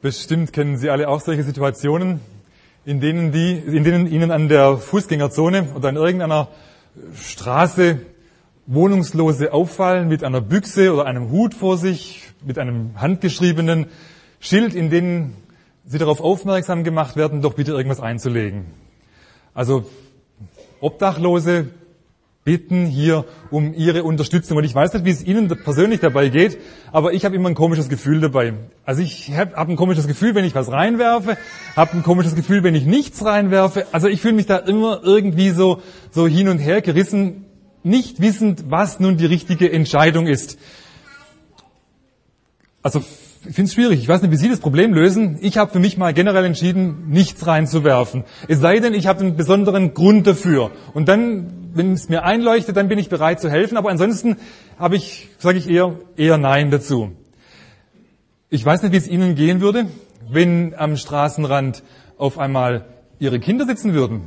Bestimmt kennen Sie alle auch solche Situationen, in denen Ihnen an der Fußgängerzone oder an irgendeiner Straße Wohnungslose auffallen mit einer Büchse oder einem Hut vor sich, mit einem handgeschriebenen Schild, in denen Sie darauf aufmerksam gemacht werden, doch bitte irgendwas einzulegen. Also Obdachlose bitten hier um Ihre Unterstützung. Und ich weiß nicht, wie es Ihnen persönlich dabei geht, aber ich habe immer ein komisches Gefühl dabei. Also ich habe ein komisches Gefühl, wenn ich was reinwerfe, habe ein komisches Gefühl, wenn ich nichts reinwerfe. Also ich fühle mich da immer irgendwie so hin und her gerissen, nicht wissend, was nun die richtige Entscheidung ist. Also ich finde es schwierig. Ich weiß nicht, wie Sie das Problem lösen. Ich habe für mich mal generell entschieden, nichts reinzuwerfen. Es sei denn, ich habe einen besonderen Grund dafür. Und dann, wenn es mir einleuchtet, dann bin ich bereit zu helfen. Aber ansonsten sage ich eher Nein dazu. Ich weiß nicht, wie es Ihnen gehen würde, wenn am Straßenrand auf einmal Ihre Kinder sitzen würden.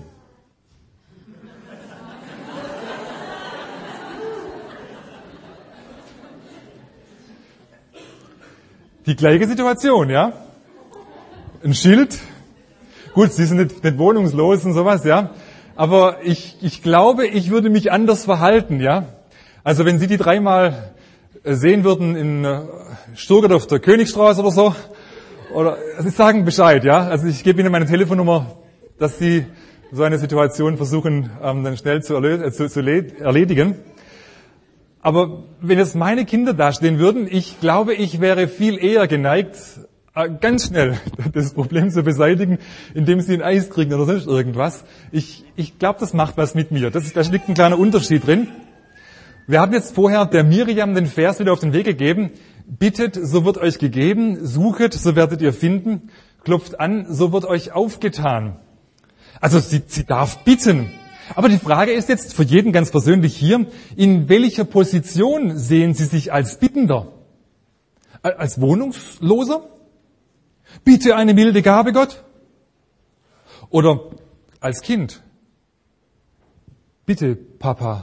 Die gleiche Situation, ja? Ein Schild. Gut, Sie sind nicht wohnungslos und sowas, ja? Aber ich glaube, ich würde mich anders verhalten, ja? Also wenn Sie die dreimal sehen würden in Stuttgart auf der Königstraße oder so, oder Sie sagen Bescheid, ja? Also ich gebe Ihnen meine Telefonnummer, dass Sie so eine Situation versuchen, dann schnell zu erledigen. Aber wenn jetzt meine Kinder dastehen würden, ich glaube, ich wäre viel eher geneigt, ganz schnell das Problem zu beseitigen, indem sie ein Eis kriegen oder sonst irgendwas. Ich glaube, das macht was mit mir. Da liegt ein kleiner Unterschied drin. Wir haben jetzt vorher der Miriam den Vers wieder auf den Weg gegeben. Bittet, so wird euch gegeben. Suchet, so werdet ihr finden. Klopft an, so wird euch aufgetan. Also sie darf bitten. Aber die Frage ist jetzt für jeden ganz persönlich hier, in welcher Position sehen Sie sich als Bittender? Als Wohnungsloser? Bitte eine milde Gabe, Gott? Oder als Kind? Bitte, Papa.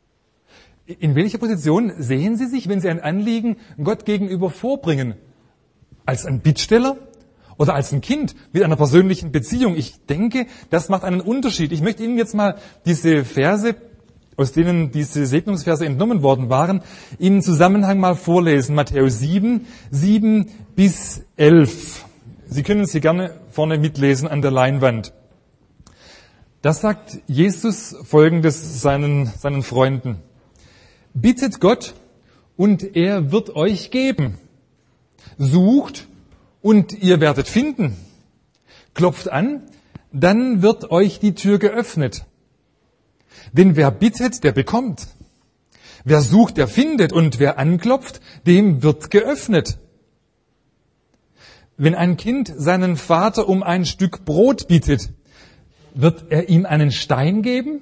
In welcher Position sehen Sie sich, wenn Sie ein Anliegen Gott gegenüber vorbringen? Als ein Bittsteller? Oder als ein Kind mit einer persönlichen Beziehung. Ich denke, das macht einen Unterschied. Ich möchte Ihnen jetzt mal diese Verse, aus denen diese Segnungsverse entnommen worden waren, im Zusammenhang mal vorlesen. Matthäus 7, 7 bis 11. Sie können sie gerne vorne mitlesen an der Leinwand. Das sagt Jesus Folgendes seinen Freunden. Bittet Gott und er wird euch geben. Sucht und ihr werdet finden. Klopft an, dann wird euch die Tür geöffnet. Denn wer bittet, der bekommt. Wer sucht, der findet. Und wer anklopft, dem wird geöffnet. Wenn ein Kind seinen Vater um ein Stück Brot bittet, wird er ihm einen Stein geben?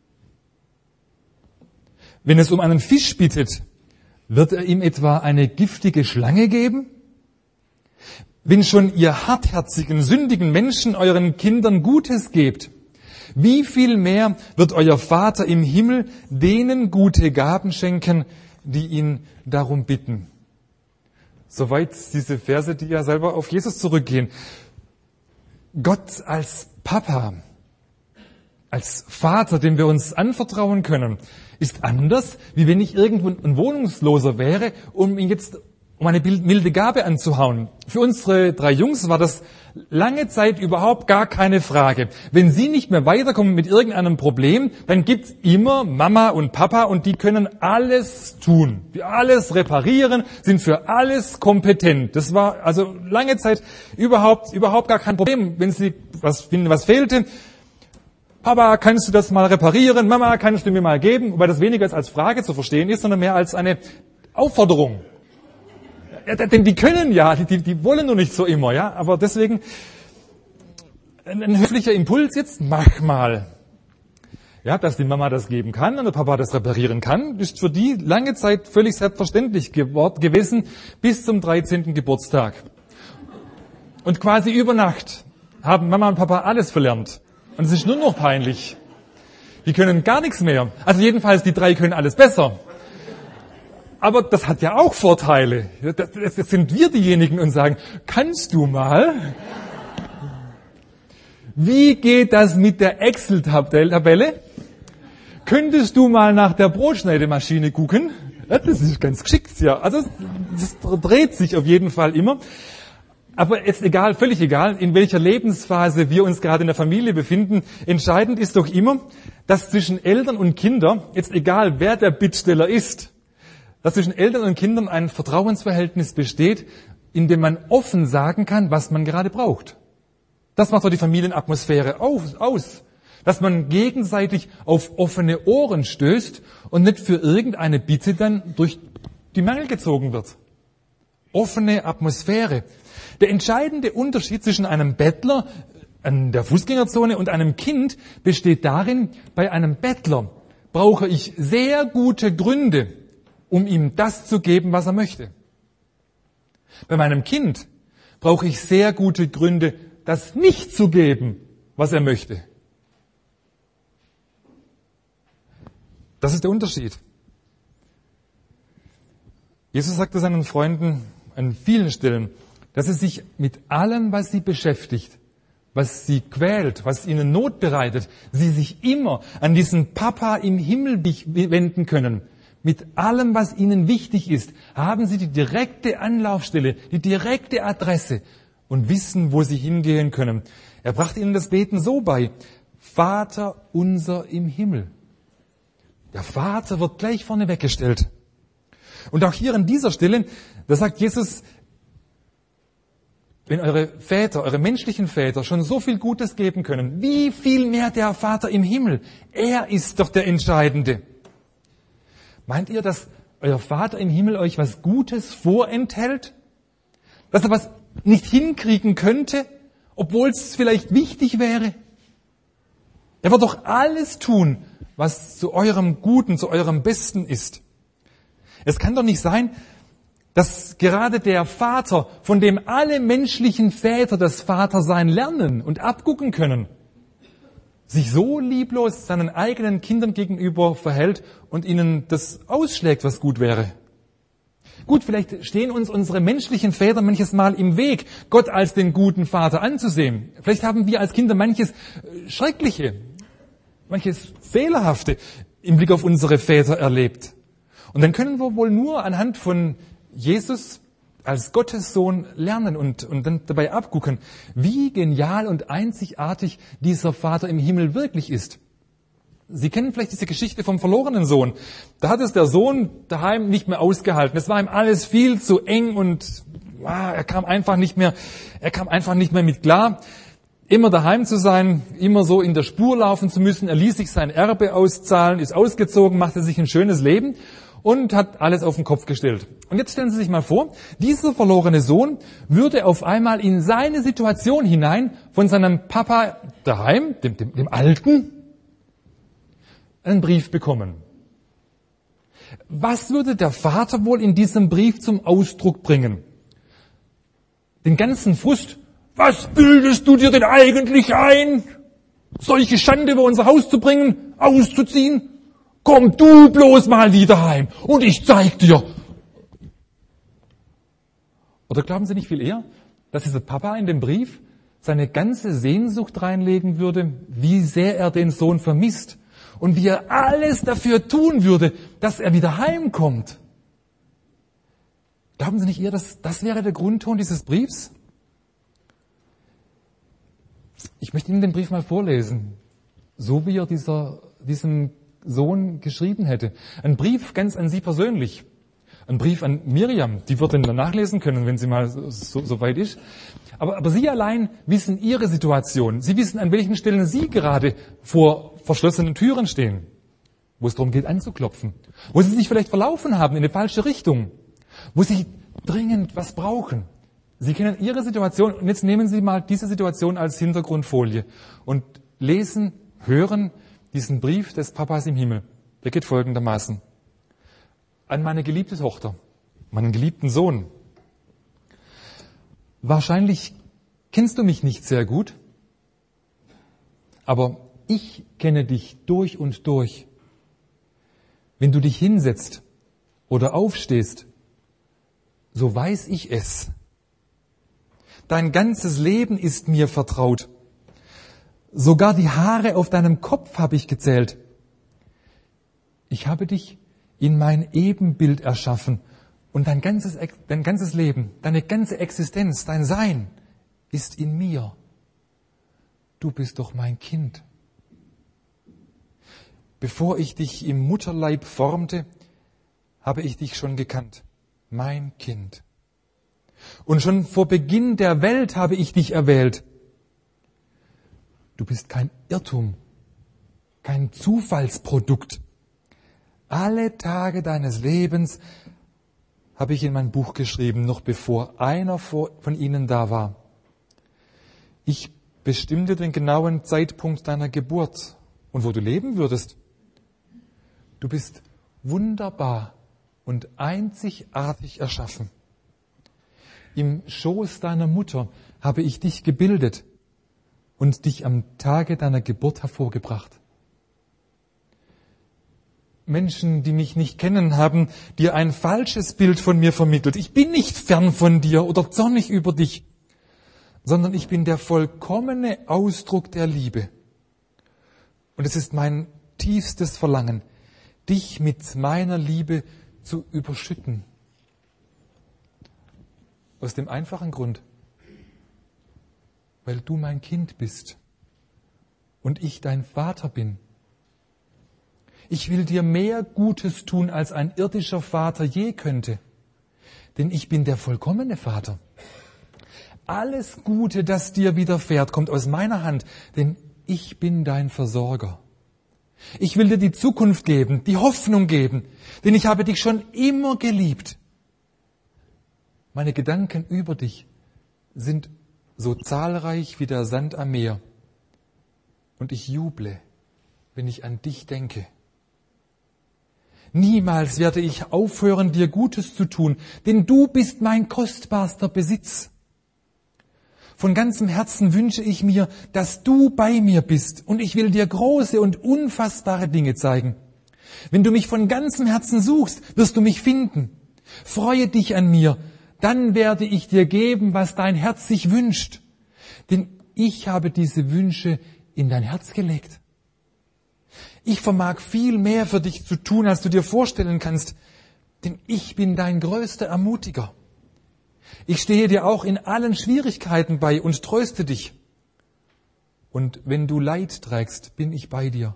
Wenn es um einen Fisch bittet, wird er ihm etwa eine giftige Schlange geben? Wenn schon ihr hartherzigen, sündigen Menschen euren Kindern Gutes gebt, wie viel mehr wird euer Vater im Himmel denen gute Gaben schenken, die ihn darum bitten? Soweit diese Verse, die ja selber auf Jesus zurückgehen. Gott als Papa, als Vater, dem wir uns anvertrauen können, ist anders, wie wenn ich irgendwo ein Wohnungsloser wäre, um eine milde Gabe anzuhauen. Für unsere 3 Jungs war das lange Zeit überhaupt gar keine Frage. Wenn sie nicht mehr weiterkommen mit irgendeinem Problem, dann gibt's immer Mama und Papa und die können alles tun. Die alles reparieren, sind für alles kompetent. Das war also lange Zeit überhaupt gar kein Problem. Wenn sie was fehlte, Papa, kannst du das mal reparieren? Mama, kannst du mir mal geben? Wobei das weniger als Frage zu verstehen ist, sondern mehr als eine Aufforderung. Ja, denn die können ja, die wollen nur nicht so immer, ja. Aber deswegen ein höflicher Impuls jetzt, mach mal. Ja, dass die Mama das geben kann und der Papa das reparieren kann, ist für die lange Zeit völlig selbstverständlich gewesen, bis zum 13. Geburtstag. Und quasi über Nacht haben Mama und Papa alles verlernt. Und es ist nur noch peinlich. Die können gar nichts mehr. Also jedenfalls, die 3 können alles besser. Aber das hat ja auch Vorteile. Das sind wir diejenigen und sagen, kannst du mal? Wie geht das mit der Excel-Tabelle? Könntest du mal nach der Brotschneidemaschine gucken? Ja, das ist ganz geschickt, ja. Also das dreht sich auf jeden Fall immer. Aber jetzt egal, völlig egal, in welcher Lebensphase wir uns gerade in der Familie befinden. Entscheidend ist doch immer, dass zwischen Eltern und Kindern, jetzt egal wer der Bittsteller ist, dass zwischen Eltern und Kindern ein Vertrauensverhältnis besteht, in dem man offen sagen kann, was man gerade braucht. Das macht doch die Familienatmosphäre aus. Dass man gegenseitig auf offene Ohren stößt und nicht für irgendeine Bitte dann durch die Mangel gezogen wird. Offene Atmosphäre. Der entscheidende Unterschied zwischen einem Bettler an der Fußgängerzone und einem Kind besteht darin, bei einem Bettler brauche ich sehr gute Gründe, um ihm das zu geben, was er möchte. Bei meinem Kind brauche ich sehr gute Gründe, das nicht zu geben, was er möchte. Das ist der Unterschied. Jesus sagte seinen Freunden an vielen Stellen, dass sie sich mit allem, was sie beschäftigt, was sie quält, was ihnen Not bereitet, sie sich immer an diesen Papa im Himmel wenden können. Mit allem, was ihnen wichtig ist, haben sie die direkte Anlaufstelle, die direkte Adresse und wissen, wo sie hingehen können. Er brachte ihnen das Beten so bei: Vater unser im Himmel. Der Vater wird gleich vorne weggestellt. Und auch hier an dieser Stelle, da sagt Jesus, wenn eure Väter, eure menschlichen Väter schon so viel Gutes geben können, wie viel mehr der Vater im Himmel? Er ist doch der Entscheidende. Meint ihr, dass euer Vater im Himmel euch was Gutes vorenthält? Dass er was nicht hinkriegen könnte, obwohl es vielleicht wichtig wäre? Er wird doch alles tun, was zu eurem Guten, zu eurem Besten ist. Es kann doch nicht sein, dass gerade der Vater, von dem alle menschlichen Väter das Vatersein lernen und abgucken können, sich so lieblos seinen eigenen Kindern gegenüber verhält und ihnen das ausschlägt, was gut wäre. Gut, vielleicht stehen uns unsere menschlichen Väter manches Mal im Weg, Gott als den guten Vater anzusehen. Vielleicht haben wir als Kinder manches Schreckliche, manches Fehlerhafte im Blick auf unsere Väter erlebt. Und dann können wir wohl nur anhand von Jesus als Gottes Sohn lernen und dann dabei abgucken, wie genial und einzigartig dieser Vater im Himmel wirklich ist. Sie kennen vielleicht diese Geschichte vom verlorenen Sohn. Da hat es der Sohn daheim nicht mehr ausgehalten. Es war ihm alles viel zu eng und er kam einfach nicht mehr mit klar, immer daheim zu sein, immer so in der Spur laufen zu müssen. Er ließ sich sein Erbe auszahlen, ist ausgezogen, machte sich ein schönes Leben und hat alles auf den Kopf gestellt. Und jetzt stellen Sie sich mal vor, dieser verlorene Sohn würde auf einmal in seine Situation hinein von seinem Papa daheim, dem Alten, einen Brief bekommen. Was würde der Vater wohl in diesem Brief zum Ausdruck bringen? Den ganzen Frust. Was bildest du dir denn eigentlich ein? Solche Schande über unser Haus zu bringen, auszuziehen? Komm du bloß mal wieder heim und ich zeig dir. Oder glauben Sie nicht viel eher, dass dieser Papa in dem Brief seine ganze Sehnsucht reinlegen würde, wie sehr er den Sohn vermisst und wie er alles dafür tun würde, dass er wieder heimkommt? Glauben Sie nicht eher, dass das wäre der Grundton dieses Briefs? Ich möchte Ihnen den Brief mal vorlesen, so wie er diesem Sohn geschrieben hätte. Ein Brief ganz an Sie persönlich. Ein Brief an Miriam, die wird ihn dann nachlesen können, wenn sie mal so weit ist. Aber Sie allein wissen Ihre Situation. Sie wissen, an welchen Stellen Sie gerade vor verschlossenen Türen stehen, wo es darum geht, anzuklopfen, wo Sie sich vielleicht verlaufen haben in eine falsche Richtung, wo Sie dringend was brauchen. Sie kennen Ihre Situation und jetzt nehmen Sie mal diese Situation als Hintergrundfolie und lesen, hören diesen Brief des Papas im Himmel. Der geht folgendermaßen: An meine geliebte Tochter, meinen geliebten Sohn. Wahrscheinlich kennst du mich nicht sehr gut, aber ich kenne dich durch und durch. Wenn du dich hinsetzt oder aufstehst, so weiß ich es. Dein ganzes Leben ist mir vertraut. Sogar die Haare auf deinem Kopf habe ich gezählt. Ich habe dich in mein Ebenbild erschaffen und dein ganzes Leben, deine ganze Existenz, dein Sein ist in mir. Du bist doch mein Kind. Bevor ich dich im Mutterleib formte, habe ich dich schon gekannt, mein Kind. Und schon vor Beginn der Welt habe ich dich erwählt. Du bist kein Irrtum, kein Zufallsprodukt. Alle Tage deines Lebens habe ich in mein Buch geschrieben, noch bevor einer von ihnen da war. Ich bestimmte den genauen Zeitpunkt deiner Geburt und wo du leben würdest. Du bist wunderbar und einzigartig erschaffen. Im Schoß deiner Mutter habe ich dich gebildet und dich am Tage deiner Geburt hervorgebracht. Menschen, die mich nicht kennen, haben dir ein falsches Bild von mir vermittelt. Ich bin nicht fern von dir oder zornig über dich, sondern ich bin der vollkommene Ausdruck der Liebe. Und es ist mein tiefstes Verlangen, dich mit meiner Liebe zu überschütten. Aus dem einfachen Grund, weil du mein Kind bist und ich dein Vater bin. Ich will dir mehr Gutes tun, als ein irdischer Vater je könnte, denn ich bin der vollkommene Vater. Alles Gute, das dir widerfährt, kommt aus meiner Hand, denn ich bin dein Versorger. Ich will dir die Zukunft geben, die Hoffnung geben, denn ich habe dich schon immer geliebt. Meine Gedanken über dich sind so zahlreich wie der Sand am Meer. Und ich juble, wenn ich an dich denke. Niemals werde ich aufhören, dir Gutes zu tun, denn du bist mein kostbarster Besitz. Von ganzem Herzen wünsche ich mir, dass du bei mir bist und ich will dir große und unfassbare Dinge zeigen. Wenn du mich von ganzem Herzen suchst, wirst du mich finden. Freue dich an mir, dann werde ich dir geben, was dein Herz sich wünscht. Denn ich habe diese Wünsche in dein Herz gelegt. Ich vermag viel mehr für dich zu tun, als du dir vorstellen kannst, denn ich bin dein größter Ermutiger. Ich stehe dir auch in allen Schwierigkeiten bei und tröste dich. Und wenn du Leid trägst, bin ich bei dir.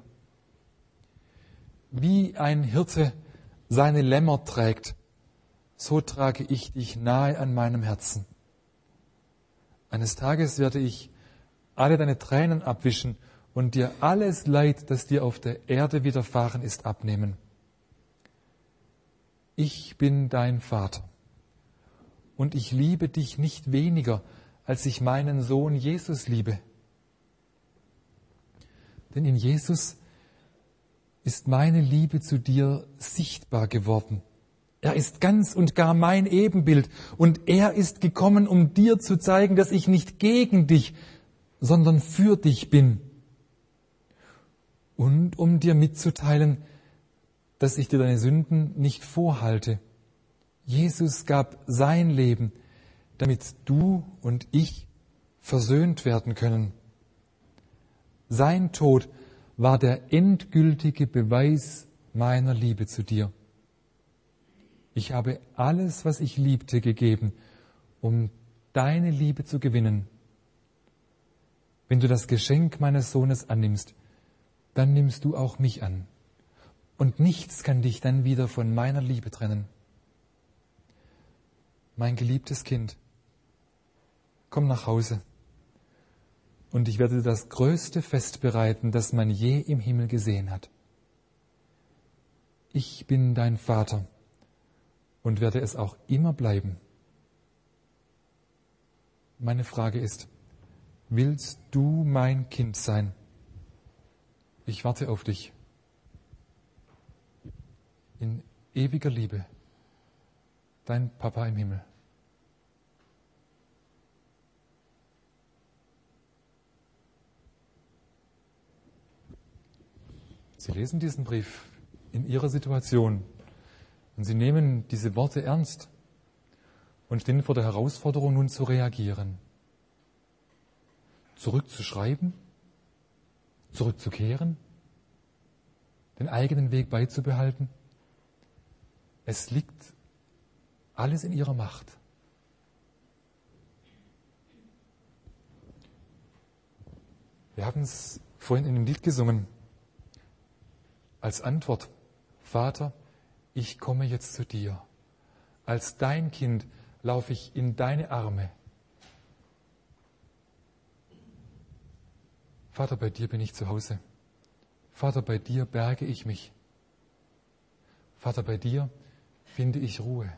Wie ein Hirte seine Lämmer trägt, so trage ich dich nahe an meinem Herzen. Eines Tages werde ich alle deine Tränen abwischen und dir alles Leid, das dir auf der Erde widerfahren ist, abnehmen. Ich bin dein Vater und ich liebe dich nicht weniger, als ich meinen Sohn Jesus liebe. Denn in Jesus ist meine Liebe zu dir sichtbar geworden. Er ist ganz und gar mein Ebenbild und er ist gekommen, um dir zu zeigen, dass ich nicht gegen dich, sondern für dich bin. Und um dir mitzuteilen, dass ich dir deine Sünden nicht vorhalte. Jesus gab sein Leben, damit du und ich versöhnt werden können. Sein Tod war der endgültige Beweis meiner Liebe zu dir. Ich habe alles, was ich liebte, gegeben, um deine Liebe zu gewinnen. Wenn du das Geschenk meines Sohnes annimmst, dann nimmst du auch mich an. Und nichts kann dich dann wieder von meiner Liebe trennen. Mein geliebtes Kind, komm nach Hause und ich werde dir das größte Fest bereiten, das man je im Himmel gesehen hat. Ich bin dein Vater und werde es auch immer bleiben. Meine Frage ist, willst du mein Kind sein? Ich warte auf dich. In ewiger Liebe, dein Papa im Himmel. Sie lesen diesen Brief in Ihrer Situation Und sie nehmen diese Worte ernst und stehen vor der Herausforderung, nun zu reagieren. Zurückzuschreiben, zurückzukehren, den eigenen Weg beizubehalten. Es liegt alles in ihrer Macht. Wir haben es vorhin in dem Lied gesungen. Als Antwort, Vater, ich komme jetzt zu dir. Als dein Kind laufe ich in deine Arme. Vater, bei dir bin ich zu Hause. Vater, bei dir berge ich mich. Vater, bei dir finde ich Ruhe.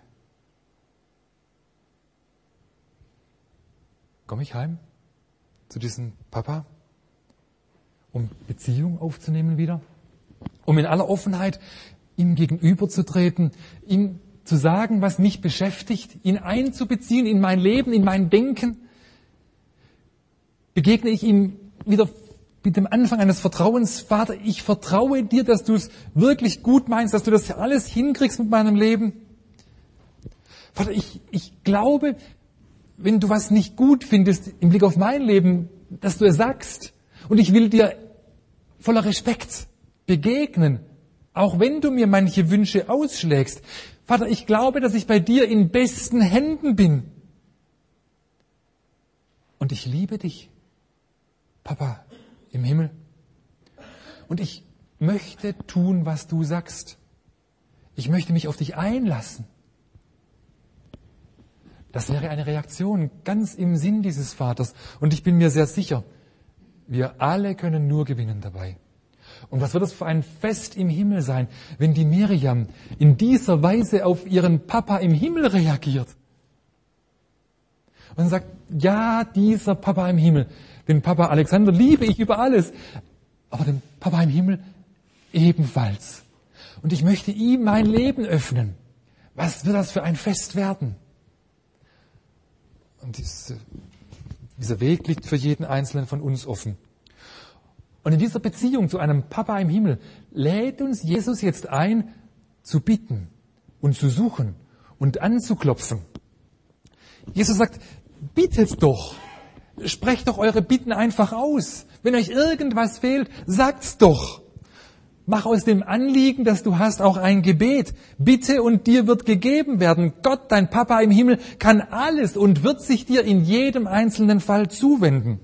Komme ich heim zu diesem Papa, um Beziehung aufzunehmen wieder, um in aller Offenheit ihm gegenüberzutreten, ihm zu sagen, was mich beschäftigt, ihn einzubeziehen in mein Leben, in mein Denken. Begegne ich ihm wieder mit dem Anfang eines Vertrauens. Vater, ich vertraue dir, dass du es wirklich gut meinst, dass du das alles hinkriegst mit meinem Leben. Vater, ich glaube, wenn du was nicht gut findest im Blick auf mein Leben, dass du es sagst. Und ich will dir voller Respekt begegnen, auch wenn du mir manche Wünsche ausschlägst. Vater, ich glaube, dass ich bei dir in besten Händen bin. Und ich liebe dich, Papa im Himmel. Und ich möchte tun, was du sagst. Ich möchte mich auf dich einlassen. Das wäre eine Reaktion ganz im Sinn dieses Vaters. Und ich bin mir sehr sicher, wir alle können nur gewinnen dabei. Und was wird das für ein Fest im Himmel sein, wenn die Miriam in dieser Weise auf ihren Papa im Himmel reagiert? Und sagt, ja, dieser Papa im Himmel, den Papa Alexander liebe ich über alles, aber den Papa im Himmel ebenfalls. Und ich möchte ihm mein Leben öffnen. Was wird das für ein Fest werden? Und dieser Weg liegt für jeden Einzelnen von uns offen. Und in dieser Beziehung zu einem Papa im Himmel lädt uns Jesus jetzt ein, zu bitten und zu suchen und anzuklopfen. Jesus sagt, bittet doch, sprecht doch eure Bitten einfach aus. Wenn euch irgendwas fehlt, sagt's doch. Mach aus dem Anliegen, das du hast, auch ein Gebet. Bitte und dir wird gegeben werden. Gott, dein Papa im Himmel, kann alles und wird sich dir in jedem einzelnen Fall zuwenden.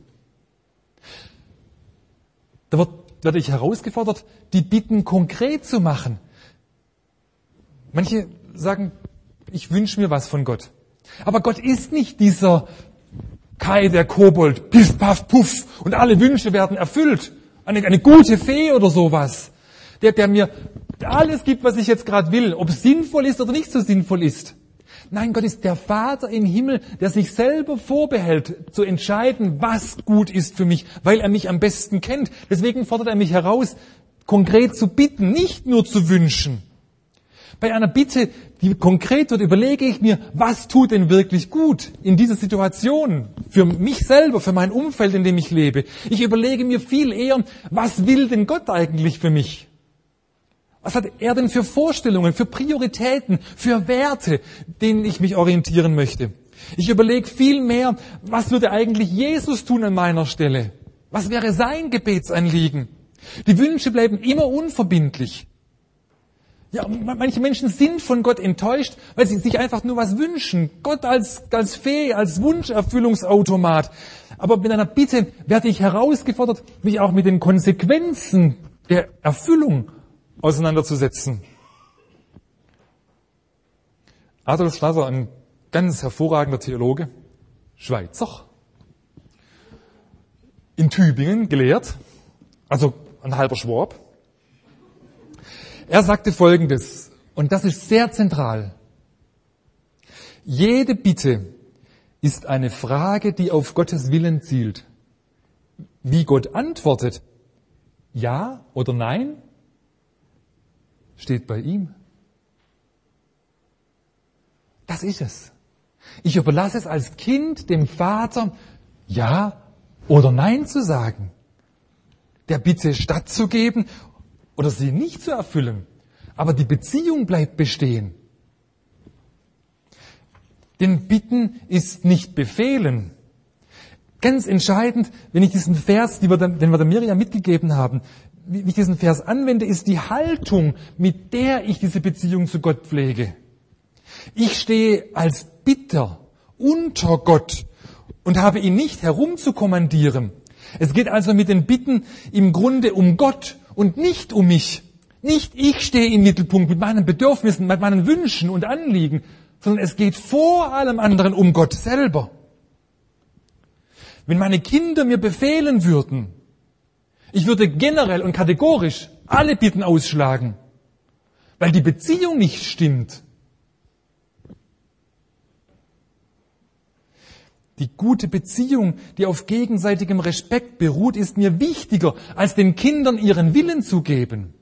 Da werde ich herausgefordert, die Bitten konkret zu machen. Manche sagen, ich wünsche mir was von Gott. Aber Gott ist nicht dieser Kai, der Kobold, piff, paff, puff, und alle Wünsche werden erfüllt. Eine gute Fee oder sowas. Der mir alles gibt, was ich jetzt gerade will, ob es sinnvoll ist oder nicht so sinnvoll ist. Nein, Gott ist der Vater im Himmel, der sich selber vorbehält, zu entscheiden, was gut ist für mich, weil er mich am besten kennt. Deswegen fordert er mich heraus, konkret zu bitten, nicht nur zu wünschen. Bei einer Bitte, die konkret wird, überlege ich mir, was tut denn wirklich gut in dieser Situation, für mich selber, für mein Umfeld, in dem ich lebe. Ich überlege mir viel eher, was will denn Gott eigentlich für mich? Was hat er denn für Vorstellungen, für Prioritäten, für Werte, denen ich mich orientieren möchte? Ich überlege viel mehr, was würde eigentlich Jesus tun an meiner Stelle? Was wäre sein Gebetsanliegen? Die Wünsche bleiben immer unverbindlich. Ja, manche Menschen sind von Gott enttäuscht, weil sie sich einfach nur was wünschen. Gott als Fee, als Wunscherfüllungsautomat. Aber mit einer Bitte werde ich herausgefordert, mich auch mit den Konsequenzen der Erfüllung auseinanderzusetzen. Adolf Schlatter, ein ganz hervorragender Theologe, Schweizer, in Tübingen gelehrt, also ein halber Schwab. Er sagte Folgendes, und das ist sehr zentral. Jede Bitte ist eine Frage, die auf Gottes Willen zielt. Wie Gott antwortet, ja oder nein, steht bei ihm. Das ist es. Ich überlasse es als Kind dem Vater, ja oder nein zu sagen, der Bitte stattzugeben oder sie nicht zu erfüllen. Aber die Beziehung bleibt bestehen. Denn bitten ist nicht befehlen. Ganz entscheidend, wenn ich diesen Vers, den wir der Miriam mitgegeben haben, wie ich diesen Vers anwende, ist die Haltung, mit der ich diese Beziehung zu Gott pflege. Ich stehe als Bitter unter Gott und habe ihn nicht herumzukommandieren. Es geht also mit den Bitten im Grunde um Gott und nicht um mich. Nicht ich stehe im Mittelpunkt mit meinen Bedürfnissen, mit meinen Wünschen und Anliegen, sondern es geht vor allem anderen um Gott selber. Wenn meine Kinder mir befehlen würden, ich würde generell und kategorisch alle Bitten ausschlagen, weil die Beziehung nicht stimmt. Die gute Beziehung, die auf gegenseitigem Respekt beruht, ist mir wichtiger, als den Kindern ihren Willen zu geben.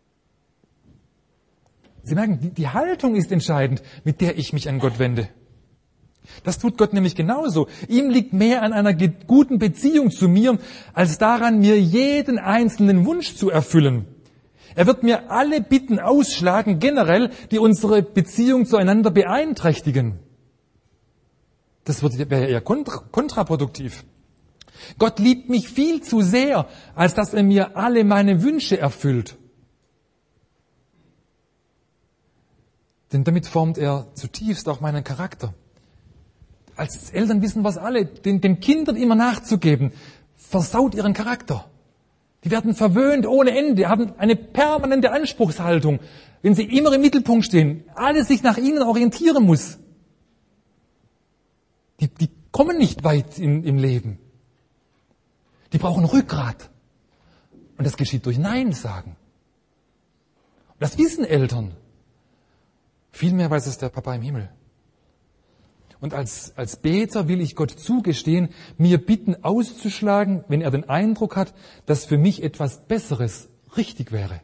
Sie merken, die Haltung ist entscheidend, mit der ich mich an Gott wende. Das tut Gott nämlich genauso. Ihm liegt mehr an einer guten Beziehung zu mir, als daran, mir jeden einzelnen Wunsch zu erfüllen. Er wird mir alle Bitten ausschlagen, generell, die unsere Beziehung zueinander beeinträchtigen. Das wäre eher kontraproduktiv. Gott liebt mich viel zu sehr, als dass er mir alle meine Wünsche erfüllt. Denn damit formt er zutiefst auch meinen Charakter. Als Eltern wissen wir es alle, den Kindern immer nachzugeben, versaut ihren Charakter. Die werden verwöhnt ohne Ende, haben eine permanente Anspruchshaltung. Wenn sie immer im Mittelpunkt stehen, alles sich nach ihnen orientieren muss. Die kommen nicht weit im Leben. Die brauchen Rückgrat. Und das geschieht durch Nein sagen. Das wissen Eltern. Vielmehr weiß es der Papa im Himmel. Und als Beter will ich Gott zugestehen, mir Bitten auszuschlagen, wenn er den Eindruck hat, dass für mich etwas Besseres richtig wäre.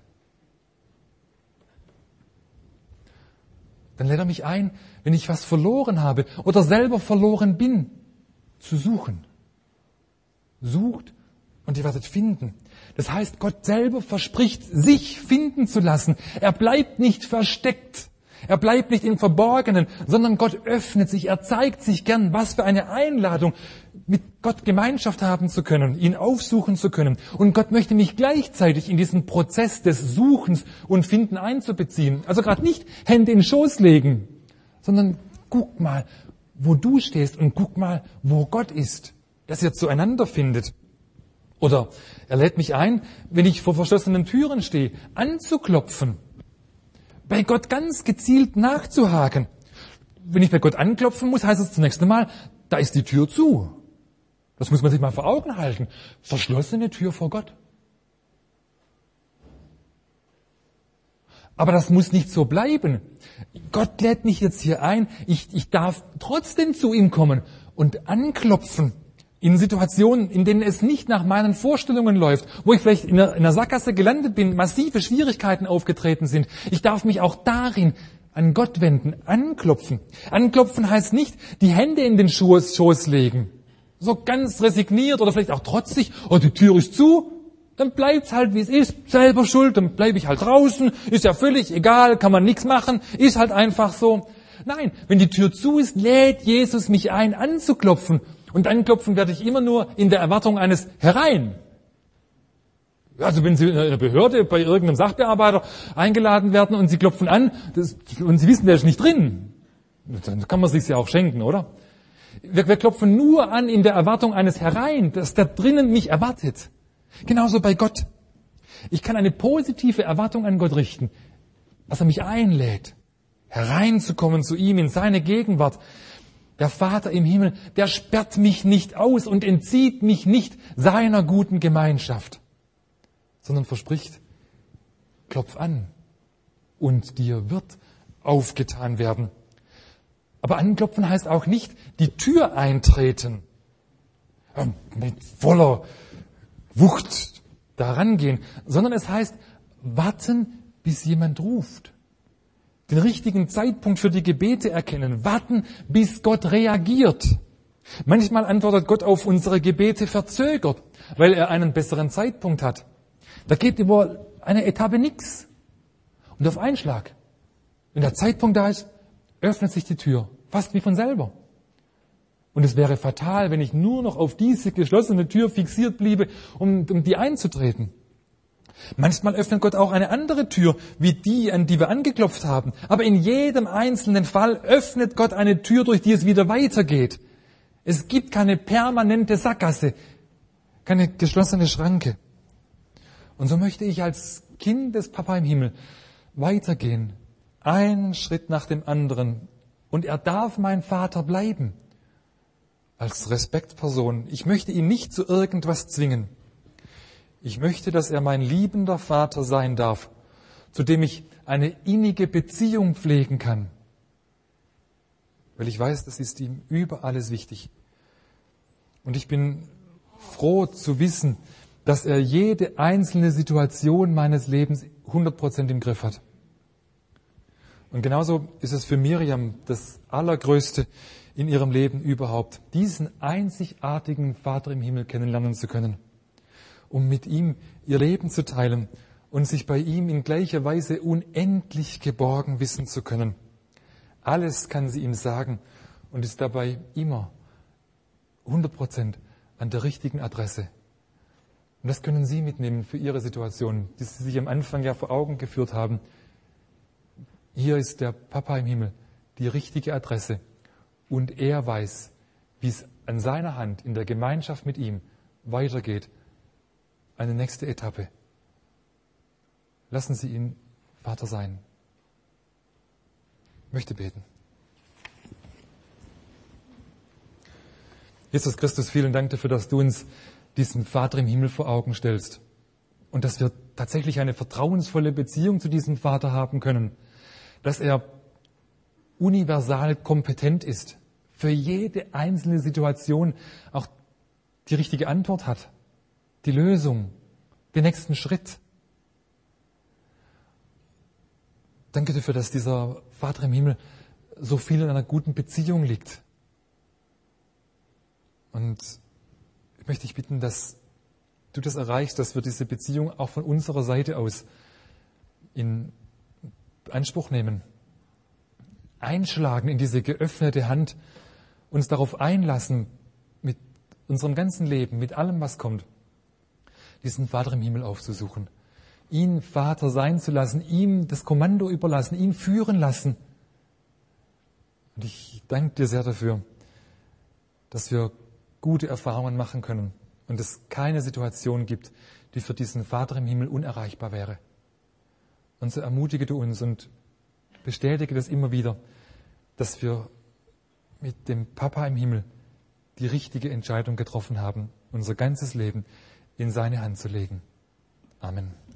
Dann lädt er mich ein, wenn ich was verloren habe oder selber verloren bin, zu suchen. Sucht und ihr werdet finden. Das heißt, Gott selber verspricht, sich finden zu lassen. Er bleibt nicht versteckt. Er bleibt nicht im Verborgenen, sondern Gott öffnet sich, er zeigt sich gern. Was für eine Einladung, mit Gott Gemeinschaft haben zu können, ihn aufsuchen zu können. Und Gott möchte mich gleichzeitig in diesen Prozess des Suchens und Finden einzubeziehen. Also gerade nicht Hände in den Schoß legen, sondern guck mal, wo du stehst und guck mal, wo Gott ist, dass ihr zueinander findet. Oder er lädt mich ein, wenn ich vor verschlossenen Türen stehe, anzuklopfen. Bei Gott ganz gezielt nachzuhaken. Wenn ich bei Gott anklopfen muss, heißt es zunächst einmal, da ist die Tür zu. Das muss man sich mal vor Augen halten. Verschlossene Tür vor Gott. Aber das muss nicht so bleiben. Gott lädt mich jetzt hier ein, ich darf trotzdem zu ihm kommen und anklopfen. In Situationen, in denen es nicht nach meinen Vorstellungen läuft, wo ich vielleicht in einer Sackgasse gelandet bin, massive Schwierigkeiten aufgetreten sind. Ich darf mich auch darin an Gott wenden, anklopfen. Anklopfen heißt nicht, die Hände in den Schoß legen. So ganz resigniert oder vielleicht auch trotzig, oh, die Tür ist zu, dann bleibt's halt wie es ist, selber schuld, dann bleibe ich halt draußen, ist ja völlig egal, kann man nichts machen, ist halt einfach so. Nein, wenn die Tür zu ist, lädt Jesus mich ein, anzuklopfen. Und anklopfen werde ich immer nur in der Erwartung eines Herein. Also wenn Sie in einer Behörde bei irgendeinem Sachbearbeiter eingeladen werden und Sie klopfen an und Sie wissen, der ist nicht drin, dann kann man sich's ja auch schenken, oder? Wir klopfen nur an in der Erwartung eines Herein, dass der drinnen mich erwartet. Genauso bei Gott. Ich kann eine positive Erwartung an Gott richten, dass er mich einlädt, hereinzukommen zu ihm in seine Gegenwart. Der Vater im Himmel, der sperrt mich nicht aus und entzieht mich nicht seiner guten Gemeinschaft, sondern verspricht, klopf an und dir wird aufgetan werden. Aber anklopfen heißt auch nicht die Tür eintreten, mit voller Wucht da rangehen, sondern es heißt warten, bis jemand ruft. Den richtigen Zeitpunkt für die Gebete erkennen, warten, bis Gott reagiert. Manchmal antwortet Gott auf unsere Gebete verzögert, weil er einen besseren Zeitpunkt hat. Da geht über eine Etappe nichts. Und auf einen Schlag, wenn der Zeitpunkt da ist, öffnet sich die Tür. fast wie von selber. Und es wäre fatal, wenn ich nur noch auf diese geschlossene Tür fixiert bliebe, um die einzutreten. Manchmal öffnet Gott auch eine andere Tür, wie die, an die wir angeklopft haben. Aber in jedem einzelnen Fall öffnet Gott eine Tür, durch die es wieder weitergeht. Es gibt keine permanente Sackgasse, keine geschlossene Schranke. Und so möchte ich als Kind des Papa im Himmel weitergehen, einen Schritt nach dem anderen. Und er darf mein Vater bleiben, als Respektperson. Ich möchte ihn nicht zu irgendwas zwingen. Ich möchte, dass er mein liebender Vater sein darf, zu dem ich eine innige Beziehung pflegen kann. Weil ich weiß, das ist ihm über alles wichtig. Und ich bin froh zu wissen, dass er jede einzelne Situation meines Lebens 100% im Griff hat. Und genauso ist es für Miriam das Allergrößte in ihrem Leben überhaupt, diesen einzigartigen Vater im Himmel kennenlernen zu können, um mit ihm ihr Leben zu teilen und sich bei ihm in gleicher Weise unendlich geborgen wissen zu können. Alles kann sie ihm sagen und ist dabei immer 100% an der richtigen Adresse. Und das können Sie mitnehmen für Ihre Situation, die Sie sich am Anfang ja vor Augen geführt haben. Hier ist der Papa im Himmel, die richtige Adresse. Und er weiß, wie es an seiner Hand in der Gemeinschaft mit ihm weitergeht. Eine nächste Etappe. Lassen Sie ihn Vater sein. Ich möchte beten. Jesus Christus, vielen Dank dafür, dass du uns diesen Vater im Himmel vor Augen stellst. Und dass wir tatsächlich eine vertrauensvolle Beziehung zu diesem Vater haben können. Dass er universal kompetent ist, für jede einzelne Situation auch die richtige Antwort hat, die Lösung, den nächsten Schritt. Danke dafür, dass dieser Vater im Himmel so viel in einer guten Beziehung liegt. Und ich möchte dich bitten, dass du das erreichst, dass wir diese Beziehung auch von unserer Seite aus in Anspruch nehmen. Einschlagen in diese geöffnete Hand, uns darauf einlassen, mit unserem ganzen Leben, mit allem, was kommt, diesen Vater im Himmel aufzusuchen, ihn Vater sein zu lassen, ihm das Kommando überlassen, ihn führen lassen. Und ich danke dir sehr dafür, dass wir gute Erfahrungen machen können und es keine Situation gibt, die für diesen Vater im Himmel unerreichbar wäre. Und so ermutige du uns und bestätige das immer wieder, dass wir mit dem Papa im Himmel die richtige Entscheidung getroffen haben, unser ganzes Leben in seine Hand zu legen. Amen.